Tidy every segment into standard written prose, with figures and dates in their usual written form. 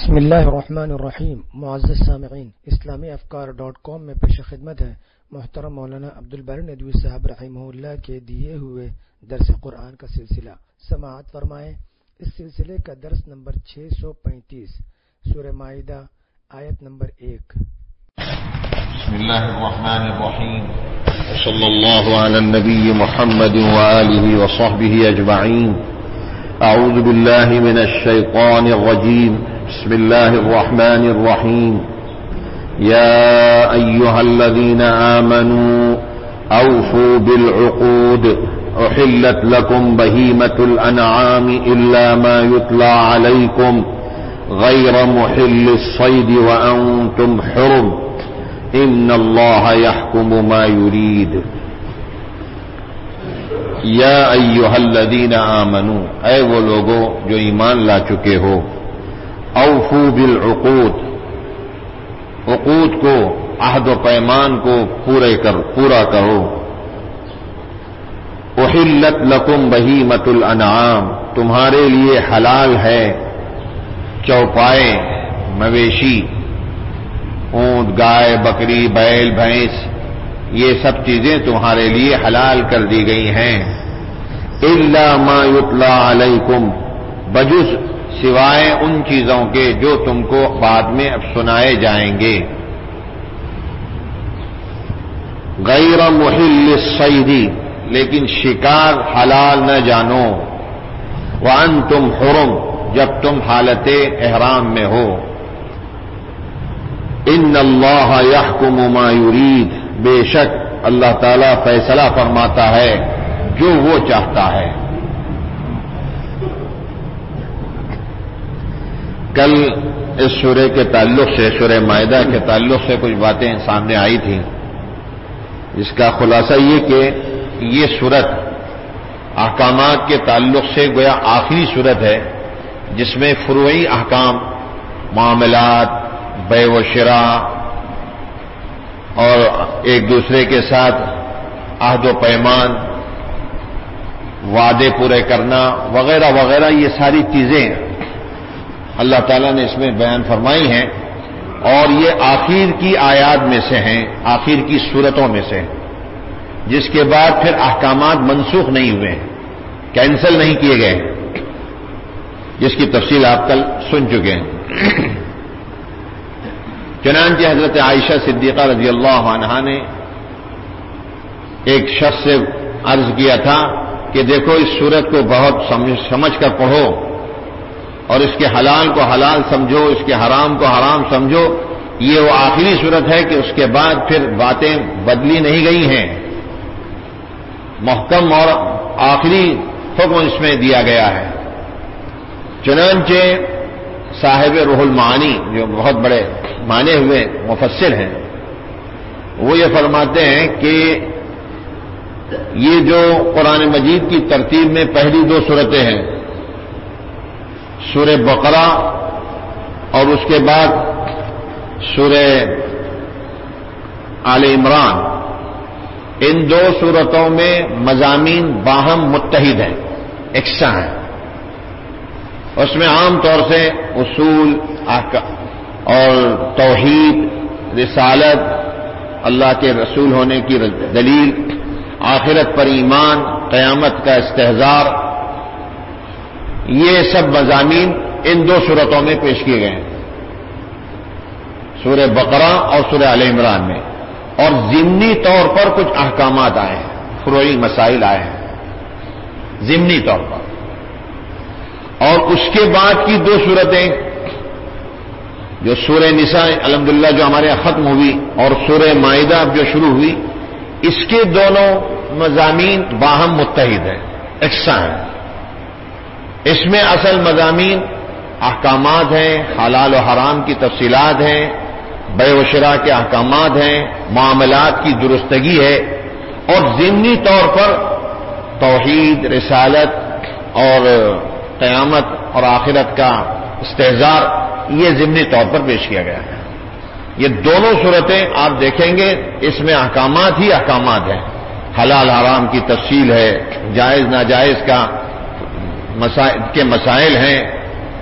بسم اللہ الرحمن الرحیم۔ معزز سامعین، اسلامی افکار.com میں پیش خدمت ہے محترم مولانا عبدالباری ندوی صاحب رحمہ اللہ کے دیے ہوئے درس قرآن کا سلسلہ۔ سماعت فرمائیں۔ اس سلسلے کا درس نمبر 635، سورہ مائدہ، آیت نمبر 1۔ بسم اللہ الرحمن الرحیم، صلی اللہ علی النبی محمد وآلہ وصحبہ اجمعین۔ اعوذ باللہ من الشیطان الرجیم، بسم اللہ الرحمن الرحیم۔ یا ایہا الذین آمنوا اوفوا بالعقود احلت لکم بہیمۃ الانعام الا ما یتلی علیکم غیر محل الصید وانتم حرم ان اللہ یحکم ما یرید۔ یا ایہا الذین آمنوا، اے وہ لوگوں جو ایمان لا چکے ہو، اوفو بالعقود، عقود کو، عہد و پیمان کو پورا کرو۔ احلت لکم بہیمۃ الانعام، تمہارے لیے حلال ہے چوپائے، مویشی، اونٹ، گائے، بکری، بیل، بھینس، یہ سب چیزیں تمہارے لیے حلال کر دی گئی ہیں۔ الا ما یتلی علیکم، بجز سوائے ان چیزوں کے جو تم کو بعد میں اب سنائے جائیں گے۔ غیر محل الصید، لیکن شکار حلال نہ جانو۔ وانتم حرم، جب تم حالت احرام میں ہو۔ ان اللہ یحکم ما یرید، بے شک اللہ تعالیٰ فیصلہ فرماتا ہے جو وہ چاہتا ہے۔ کل اس سورہ کے تعلق سے، سورہ مائدہ کے تعلق سے کچھ باتیں سامنے آئی تھیں، جس کا خلاصہ یہ کہ یہ سورت احکامات کے تعلق سے گویا آخری سورت ہے جس میں فروعی احکام، معاملات، بیع و شراء اور ایک دوسرے کے ساتھ عہد و پیمان، وعدے پورے کرنا وغیرہ وغیرہ، یہ ساری چیزیں اللہ تعالیٰ نے اس میں بیان فرمائی ہیں، اور یہ آخر کی آیات میں سے ہیں، آخر کی صورتوں میں سے، جس کے بعد پھر احکامات منسوخ نہیں ہوئے ہیں، کینسل نہیں کیے گئے ہیں، جس کی تفصیل آپ کل سن چکے ہیں۔ چنانچہ حضرت عائشہ صدیقہ رضی اللہ عنہا نے ایک شخص سے عرض کیا تھا کہ دیکھو اس سورت کو بہت سمجھ کر پڑھو، اور اس کے حلال کو حلال سمجھو، اس کے حرام کو حرام سمجھو۔ یہ وہ آخری صورت ہے کہ اس کے بعد پھر باتیں بدلی نہیں گئی ہیں، محکم اور آخری حکم اس میں دیا گیا ہے۔ چنانچہ صاحب روح المعانی، جو بہت بڑے مانے ہوئے مفسر ہیں، وہ یہ فرماتے ہیں کہ یہ جو قرآن مجید کی ترتیب میں پہلی دو صورتیں ہیں، سورہ بقرہ اور اس کے بعد سورہ آل عمران، ان دو صورتوں میں مضامین باہم متحد ہیں، یکساں ہیں۔ اس میں عام طور سے اصول اور توحید، رسالت، اللہ کے رسول ہونے کی دلیل، آخرت پر ایمان، قیامت کا استحضار، یہ سب مضامین ان دو صورتوں میں پیش کیے گئے ہیں، سورہ بقرہ اور سورہ آل عمران میں، اور ضمنی طور پر کچھ احکامات آئے ہیں، فروعی مسائل آئے ہیں ضمنی طور پر۔ اور اس کے بعد کی دو صورتیں، جو سورہ نساء الحمدللہ جو ہمارے یہاں ختم ہوئی، اور سورہ مائدہ اب جو شروع ہوئی، اس کے دونوں مضامین باہم متحد ہیں، یکساں ہیں۔ اس میں اصل مضامین احکامات ہیں، حلال و حرام کی تفصیلات ہیں، بیع و شراء کے احکامات ہیں، معاملات کی درستگی ہے، اور ضمنی طور پر توحید، رسالت اور قیامت اور آخرت کا استحضار، یہ ضمنی طور پر پیش کیا گیا ہے۔ یہ دونوں صورتیں آپ دیکھیں گے، اس میں احکامات ہی احکامات ہیں، حلال حرام کی تفصیل ہے، جائز ناجائز کے مسائل ہیں،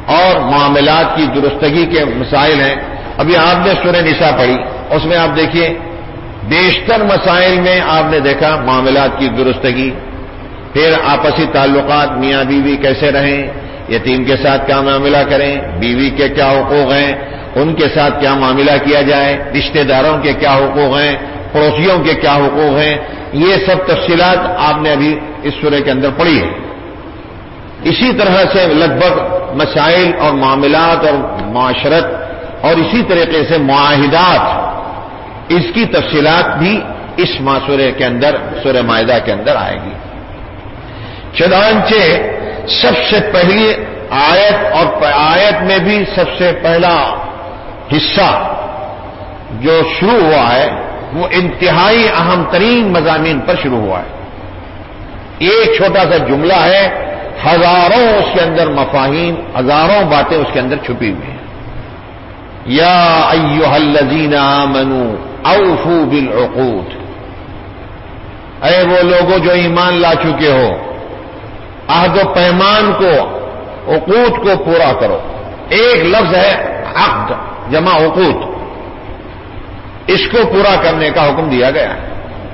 اور معاملات کی درستگی کے مسائل ہیں. ابھی آپ نے سورہ نساء پڑھی، اس میں آپ دیکھیے بیشتر مسائل میں آپ نے دیکھا معاملات کی درستگی، پھر آپسی تعلقات، میاں بیوی کیسے رہیں، یتیم کے ساتھ کیا معاملہ کریں، بیوی کے کیا حقوق ہیں، ان کے ساتھ کیا معاملہ کیا جائے، رشتہ داروں کے کیا حقوق ہیں، پڑوسیوں کے کیا حقوق ہیں، یہ سب تفصیلات آپ نے ابھی اس سورہ کے اندر پڑھی ہے. اسی طرح سے لگ بھگ مسائل اور معاملات اور معاشرت اور اسی طریقے سے معاہدات، اس کی تفصیلات بھی اس سورہ کے اندر، سورہ مائدہ کے اندر آئے گی. چنانچہ سب سے پہلی آیت اور آیت میں بھی سب سے پہلا حصہ جو شروع ہوا ہے وہ انتہائی اہم ترین مضامین پر شروع ہوا ہے. ایک چھوٹا سا جملہ ہے، ہزاروں اس کے اندر مفاہیم، ہزاروں باتیں اس کے اندر چھپی ہوئی ہیں. یا ایھا الذین آمنوا اوفوا بالعقود، اے وہ لوگوں جو ایمان لا چکے ہو، عہد و پیمان کو، عقود کو پورا کرو. ایک لفظ ہے عقد جمع عقود، اس کو پورا کرنے کا حکم دیا گیا ہے.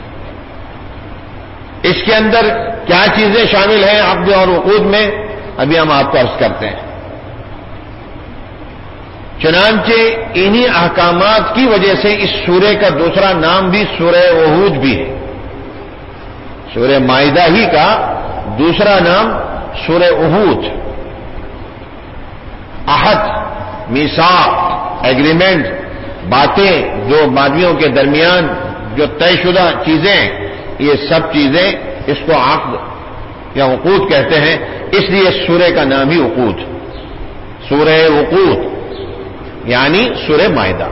اس کے اندر کیا چیزیں شامل ہیں عقد اور عقود میں، ابھی ہم آپ کو عرض کرتے ہیں. چنانچہ انہی احکامات کی وجہ سے اس سورہ کا دوسرا نام بھی سورہ عہود بھی ہے. سورہ مائدہ ہی کا دوسرا نام سورہ عہود. عہد، میثاق، ایگریمنٹ، باتیں جو آدمیوں کے درمیان جو طے شدہ چیزیں، یہ سب چیزیں اس کو عقد یا عقود کہتے ہیں. اس لیے سورہ کا نام ہی عقود، سورہ عقود یعنی سورہ مائدہ.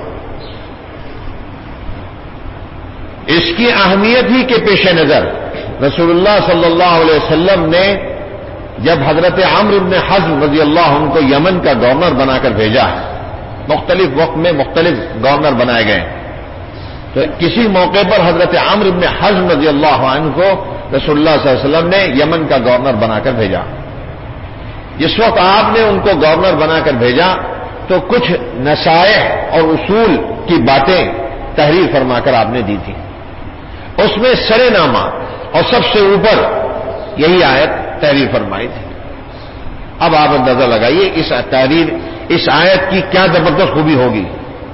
اس کی اہمیت ہی کے پیش نظر رسول اللہ صلی اللہ علیہ وسلم نے جب حضرت عمرو بن حزم رضی اللہ عنہ کو یمن کا گورنر بنا کر بھیجا، مختلف وقت میں مختلف گورنر بنائے گئے، تو کسی موقع پر حضرت عمرو بن حزم رضی اللہ عنہ کو رسول اللہ صلی اللہ علیہ وسلم نے یمن کا گورنر بنا کر بھیجا. جس وقت آپ نے ان کو گورنر بنا کر بھیجا تو کچھ نصائح اور اصول کی باتیں تحریر فرما کر آپ نے دی تھی. اس میں سر نامہ اور سب سے اوپر یہی آیت تحریر فرمائی تھی. اب آپ اندازہ لگائیے اس آیت کی کیا زبردست خوبی ہوگی.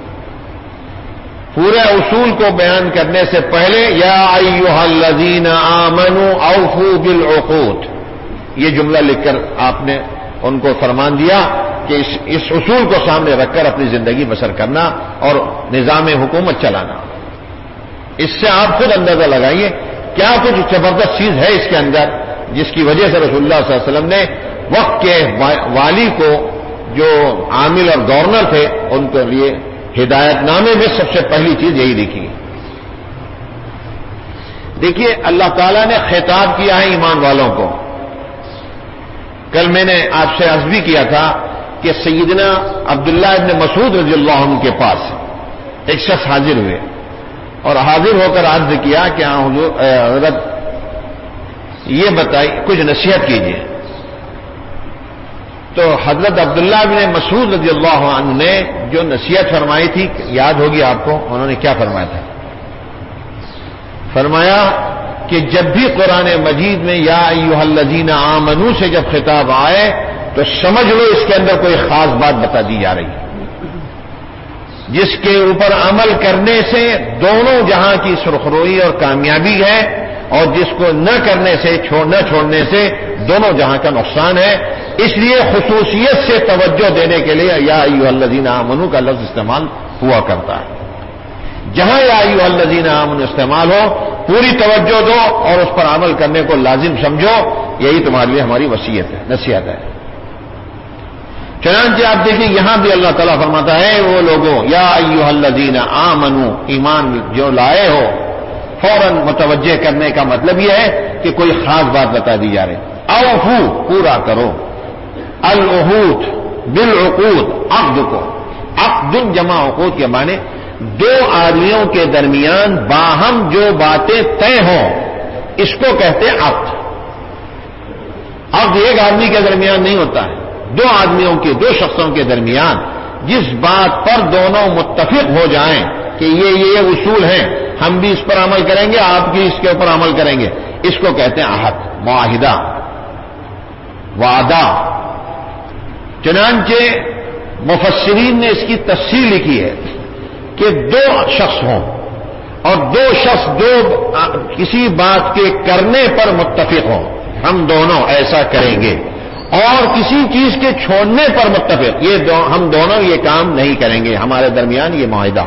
پورے اصول کو بیان کرنے سے پہلے یا ایھا الذین آمنوا اوفوا بالعقود، یہ جملہ لکھ کر آپ نے ان کو فرمان دیا کہ اس اصول کو سامنے رکھ کر اپنی زندگی بسر کرنا اور نظام حکومت چلانا. اس سے آپ خود اندازہ لگائیے کیا کچھ زبردست چیز ہے اس کے اندر، جس کی وجہ سے رسول اللہ صلی اللہ علیہ وسلم نے وقت کے والی کو، جو عامل اور گورنر تھے، ان کے لیے ہدایت نامے میں سب سے پہلی چیز یہی لکھی. دیکھیے اللہ تعالیٰ نے خطاب کیا ہے ایمان والوں کو. کل میں نے آپ سے عرض بھی کیا تھا کہ سیدنا عبداللہ ابن مسعود رضی اللہ عنہ کے پاس ایک شخص حاضر ہوئے اور حاضر ہو کر عرض کیا کہ حضرت یہ بتائیے، کچھ نصیحت کیجیے. تو حضرت عبداللہ بن مسعود رضی اللہ عنہ نے جو نصیحت فرمائی تھی یاد ہوگی آپ کو. انہوں نے کیا فرمایا تھا؟ فرمایا کہ جب بھی قرآن مجید میں یا ایھا الذین آمنوا سے جب خطاب آئے تو سمجھ لو اس کے اندر کوئی خاص بات بتا دی جا رہی ہے، جس کے اوپر عمل کرنے سے دونوں جہاں کی سرخروئی اور کامیابی ہے، اور جس کو نہ کرنے سے، نہ چھوڑنے سے دونوں جہاں کا نقصان ہے. اس لیے خصوصیت سے توجہ دینے کے لیے یا ایھا الذین آمنوا کا لفظ استعمال ہوا کرتا ہے. جہاں یا ایھا الذین آمنوا استعمال ہو پوری توجہ دو اور اس پر عمل کرنے کو لازم سمجھو. یہی تمہارے لیے ہماری وصیت ہے، نصیحت ہے. چنانچہ آپ دیکھیں یہاں بھی اللہ تعالیٰ فرماتا ہے وہ لوگوں یا ایھا الذین آمنوا، ایمان جو لائے ہو، فوراً متوجہ کرنے کا مطلب یہ ہے کہ کوئی خاص بات بتا دی جا رہی. اوفو، پورا کرو، العہود بالعقود، عقد کو، عقد جمع عقود کے معنی دو آدمیوں کے درمیان باہم جو باتیں طے ہوں اس کو کہتے ہیں عقد. عقد ایک آدمی کے درمیان نہیں ہوتا ہے، دو آدمیوں کے، دو شخصوں کے درمیان جس بات پر دونوں متفق ہو جائیں کہ یہ اصول ہیں، ہم بھی اس پر عمل کریں گے، آپ بھی اس کے اوپر عمل کریں گے، اس کو کہتے ہیں عہد، معاہدہ، وعدہ۔ چنانچہ مفسرین نے اس کی تفصیل لکھی ہے کہ دو شخص ہوں اور دو شخص کسی بات کے کرنے پر متفق ہوں، ہم دونوں ایسا کریں گے، اور کسی چیز کے چھوڑنے پر متفق، ہم دونوں یہ کام نہیں کریں گے، ہمارے درمیان یہ معاہدہ،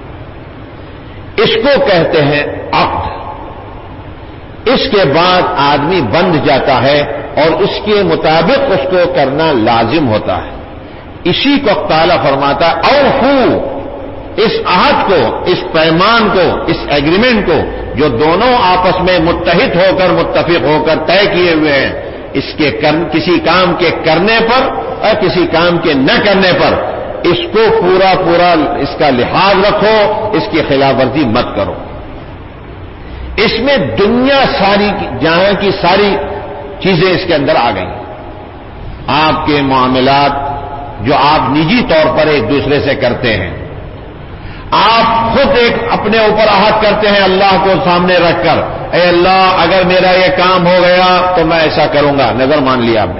اس کو کہتے ہیں عقد۔ اس کے بعد آدمی بندھ جاتا ہے اور اس کے مطابق اس کو کرنا لازم ہوتا ہے۔ اسی کو تعالیٰ فرماتا ہے اوفو، اس عہد کو، اس پیمان کو، اس ایگریمنٹ کو جو دونوں آپس میں متحد ہو کر، متفق ہو کر طے کیے ہوئے ہیں، اس کے کسی کام کے کرنے پر اور کسی کام کے نہ کرنے پر اس کو پورا اس کا لحاظ رکھو، اس کی خلاف ورزی مت کرو۔ اس میں دنیا ساری جہاں کی ساری چیزیں اس کے اندر آ گئی۔ آپ کے معاملات جو آپ نجی طور پر ایک دوسرے سے کرتے ہیں، آپ خود ایک اپنے اوپر عہد کرتے ہیں اللہ کو سامنے رکھ کر، اے اللہ اگر میرا یہ کام ہو گیا تو میں ایسا کروں گا، نظر مان لیا آپ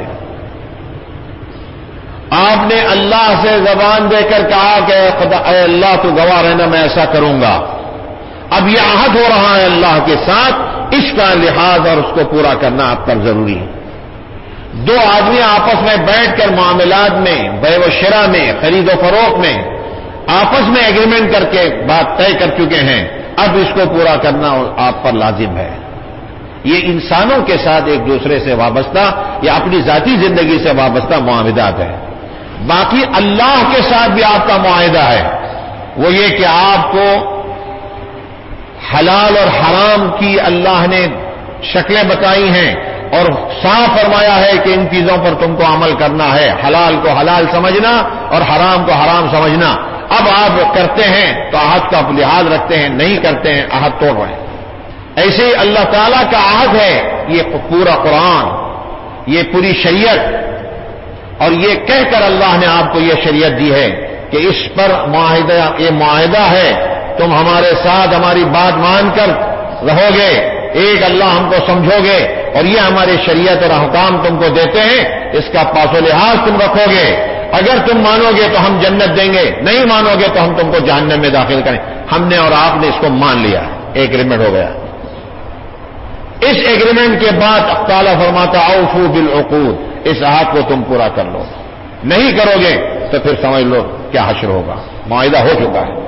نے اللہ سے زبان دے کر کہا کہ اے اللہ تو گواہ رہنا میں ایسا کروں گا، اب یہ عہد ہو رہا ہے اللہ کے ساتھ، اس کا لحاظ اور اس کو پورا کرنا آپ پر ضروری ہے۔ دو آدمی آپس میں بیٹھ کر معاملات میں، بیع و شرع میں، خرید و فروخت میں آپس میں ایگریمنٹ کر کے بات طے کر چکے ہیں، اب اس کو پورا کرنا آپ پر لازم ہے۔ یہ انسانوں کے ساتھ ایک دوسرے سے وابستہ یا اپنی ذاتی زندگی سے وابستہ معاہدات ہیں۔ باقی اللہ کے ساتھ بھی آپ کا معاہدہ ہے، وہ یہ کہ آپ کو حلال اور حرام کی اللہ نے شکلیں بتائی ہیں اور صاف فرمایا ہے کہ ان چیزوں پر تم کو عمل کرنا ہے، حلال کو حلال سمجھنا اور حرام کو حرام سمجھنا۔ اب آپ کرتے ہیں تو عہد کا لحاظ رکھتے ہیں، نہیں کرتے ہیں عہد توڑ رہے ہیں۔ ایسے ہی اللہ تعالیٰ کا عہد ہے، یہ پورا قرآن، یہ پوری شریعت، اور یہ کہہ کر اللہ نے آپ کو یہ شریعت دی ہے کہ اس پر یہ معاہدہ ہے، تم ہمارے ساتھ ہماری بات مان کر رہو گے، ایک اللہ ہم کو سمجھو گے، اور یہ ہمارے شریعت اور احکام تم کو دیتے ہیں، اس کا پاس و لحاظ تم رکھو گے، اگر تم مانو گے تو ہم جنت دیں گے، نہیں مانو گے تو ہم تم کو جہنم میں داخل کریں۔ ہم نے اور آپ نے اس کو مان لیا، ایگریمنٹ ہو گیا۔ اس ایگریمنٹ کے بعد تعالیٰ فرماتا اوفو بالعقود، اس عہد کو تم پورا کر لو، نہیں کرو گے تو پھر سمجھ لو کیا حشر ہوگا، معاہدہ ہو چکا ہے۔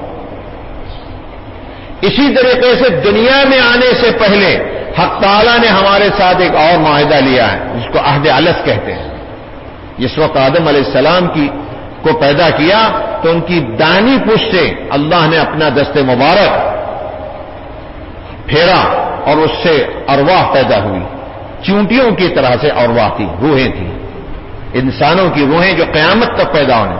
اسی طریقے سے دنیا میں آنے سے پہلے حق تعالیٰ نے ہمارے ساتھ ایک اور معاہدہ لیا ہے جس کو عہد الس کہتے ہیں۔ جس وقت آدم علیہ السلام کو پیدا کیا تو ان کی دائیں پشت سے اللہ نے اپنا دست مبارک پھیرا اور اس سے ارواح پیدا ہوئی، چونٹیوں کی طرح سے ارواح تھی، روحیں تھیں، انسانوں کی روحیں جو قیامت تک پیدا ہونے۔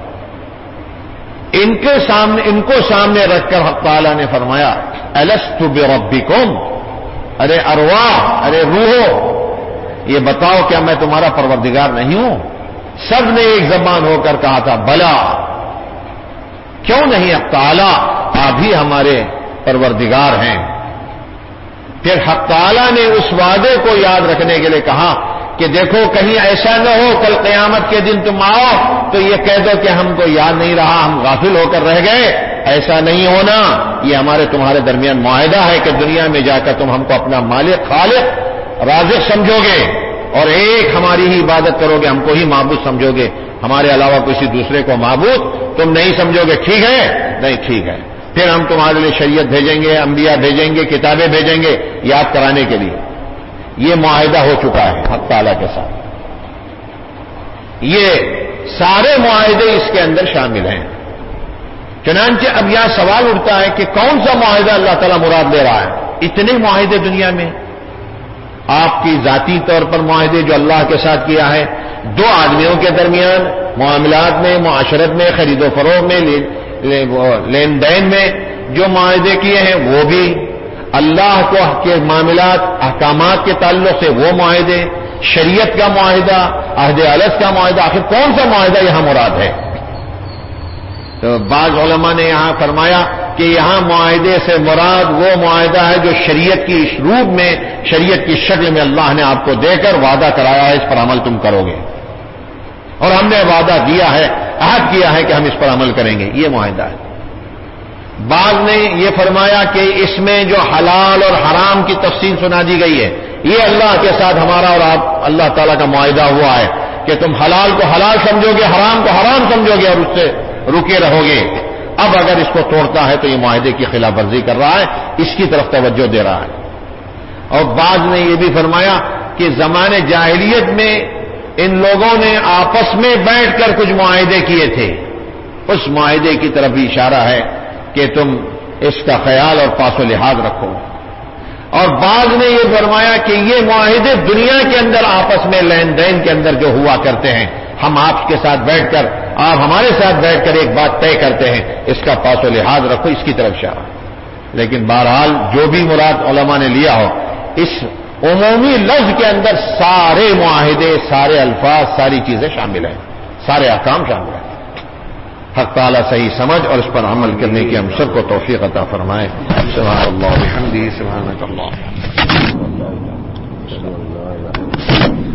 ان کو سامنے رکھ کر حق تعالیٰ نے فرمایا الست بربکم، ارے ارواح، ارے روحو، یہ بتاؤ کیا میں تمہارا پروردگار نہیں ہوں؟ سب نے ایک زبان ہو کر کہا تھا بلا، کیوں نہیں حق تعالیٰ، آپ ہی ہمارے پروردگار ہیں۔ پھر حق تعالیٰ نے اس وعدے کو یاد رکھنے کے لیے کہا کہ دیکھو کہیں ایسا نہ ہو کل قیامت کے دن تم آؤ تو یہ کہہ دو کہ ہم کو یاد نہیں رہا، ہم غافل ہو کر رہ گئے، ایسا نہیں ہونا۔ یہ تمہارے درمیان معاہدہ ہے کہ دنیا میں جا کر تم ہم کو اپنا مالک، خالق، رازق سمجھو گے اور ایک ہماری ہی عبادت کرو گے، ہم کو ہی معبود سمجھو گے، ہمارے علاوہ کسی دوسرے کو معبود تم نہیں سمجھو گے، ٹھیک ہے؟ نہیں ٹھیک ہے، پھر ہم تمہارے لیے شریعت بھیجیں گے، انبیاء بھیجیں گے، کتابیں بھیجیں گے یاد کرانے کے لیے۔ یہ معاہدہ ہو چکا ہے حق تعالیٰ کے ساتھ۔ یہ سارے معاہدے اس کے اندر شامل ہیں۔ چنانچہ اب یہاں سوال اٹھتا ہے کہ کون سا معاہدہ اللہ تعالیٰ مراد لے رہا ہے؟ اتنے معاہدے دنیا میں، آپ کی ذاتی طور پر معاہدے جو اللہ کے ساتھ کیا ہے، دو آدمیوں کے درمیان معاملات میں، معاشرت میں، خرید و فروخت میں، لین دین میں جو معاہدے کیے ہیں وہ بھی، اللہ کو کے معاملات احکامات کے تعلق سے وہ معاہدے، شریعت کا معاہدہ، عہد الست کا معاہدہ، آخر کون سا معاہدہ یہاں مراد ہے؟ تو بعض علماء نے یہاں فرمایا کہ یہاں معاہدے سے مراد وہ معاہدہ ہے جو شریعت کی روپ میں، شریعت کی شکل میں اللہ نے آپ کو دے کر وعدہ کرایا ہے اس پر عمل تم کرو گے، اور ہم نے وعدہ دیا ہے، عہد کیا ہے کہ ہم اس پر عمل کریں گے، یہ معاہدہ ہے۔ بعض نے یہ فرمایا کہ اس میں جو حلال اور حرام کی تفصیل سنا دی گئی ہے، یہ اللہ کے ساتھ ہمارا اور آپ اللہ تعالیٰ کا معاہدہ ہوا ہے کہ تم حلال کو حلال سمجھو گے، حرام کو حرام سمجھو گے اور اس سے رکے رہو گے۔ اب اگر اس کو توڑتا ہے تو یہ معاہدے کی خلاف ورزی کر رہا ہے، اس کی طرف توجہ دے رہا ہے۔ اور بعض نے یہ بھی فرمایا کہ زمانے جاہلیت میں ان لوگوں نے آپس میں بیٹھ کر کچھ معاہدے کیے تھے، اس معاہدے کی طرف بھی اشارہ ہے کہ تم اس کا خیال اور پاس و لحاظ رکھو۔ اور بعض نے یہ فرمایا کہ یہ معاہدے دنیا کے اندر آپس میں لین دین کے اندر جو ہوا کرتے ہیں، ہم آپ کے ساتھ بیٹھ کر، آپ ہمارے ساتھ بیٹھ کر ایک بات طے کرتے ہیں، اس کا پاس و لحاظ رکھو، اس کی طرف اشارہ۔ لیکن بہرحال جو بھی مراد علماء نے لیا ہو، اس عمومی لفظ کے اندر سارے معاہدے، سارے الفاظ، ساری چیزیں شامل ہیں، سارے احکام شامل ہیں۔ حق تعالیٰ صحیح سمجھ اور اس پر عمل کرنے کی ہم سب کو توفیق عطا فرمائے۔ سبحان اللہ وبحمدہ، سبحانک اللہ۔